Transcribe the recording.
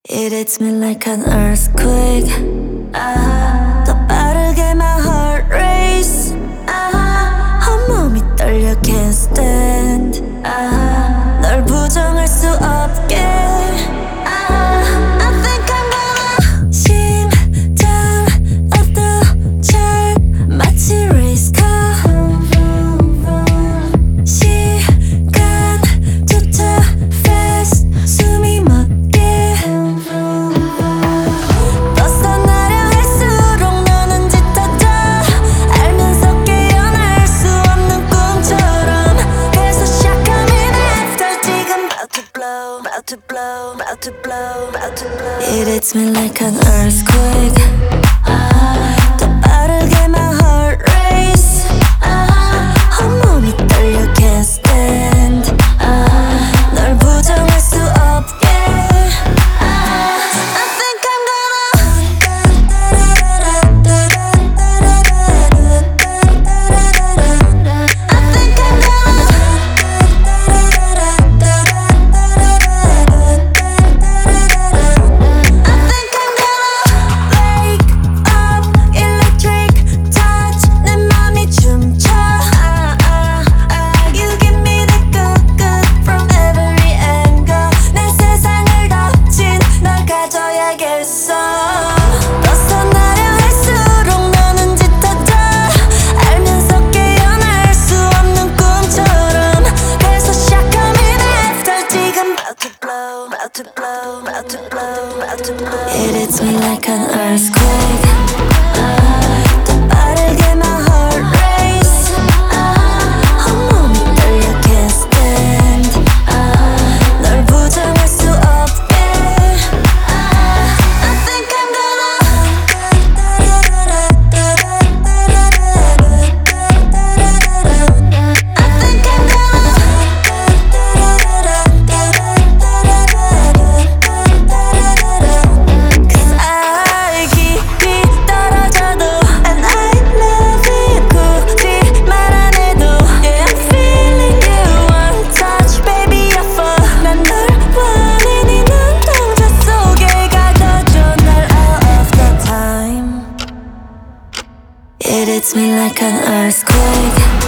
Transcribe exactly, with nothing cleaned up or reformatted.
It hits me like an earthquake. 아, 더 빠르게 my heart race. 아, 온몸이 떨려 can't stand. 아, 널 부정할 수 없게. 아, I think I'm gonna 심장 어떠잘 마치 race car. 시간조차 fast 숨이 멎게. 벗어나려 할수록 너는 짙어져. 알면서 깨어날 수 없는 꿈처럼. 그래서 시작하면 after 지금 about to blow, about to blow, about to blow, about to blow. It hits me like an earthquake. 아, 더 빠르게 my heart race. 아, 온몸이 떨려 can't stand. 아, 널 부정할 수 없게. 아, I think I'm gonna I think I'm I think I'm gonna wake up electric touch. 내 맘이 춤춰. 아, 아, 아. You give me the good good from every angle. 내 세상을 덮친 널 가져야겠어. 벗어나려 할수록 너는 짙어져. 알면서 깨어날 수 없는 꿈처럼. 그래서 시작하면 after 지금 about to blow, about to blow, about to blow, about to blow. It hits me like an earthquake. 아, 더 빠르게 my heart race. 아, 온몸이 떨려 can't stand. 아, 널 부정할 수 없게. 아, I think I'm gonna I think I'm gonna Cause I 깊이 떨어져도 And I love you 굳이 말 안 해도 Yeah, I'm feeling you one touch baby I fall. 난 널 원해 네 눈동자 속에 가둬줘 날 all of the time. It hits me like an earthquake.